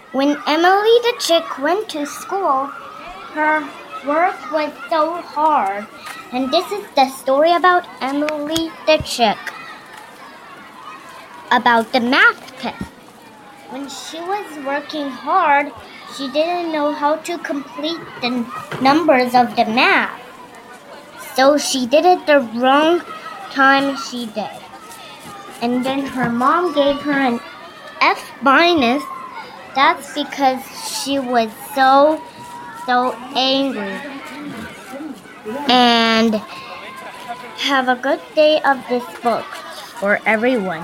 When Emily the chick went to school, her work was so hard. And this is the story about Emily the chick. About the math test. When she was working hard, she didn't know how to complete the numbers of the math. So she did it the wrong time she did. And then her mom gave her an F minus. That's because she was so angry. And have a good day of this book for everyone.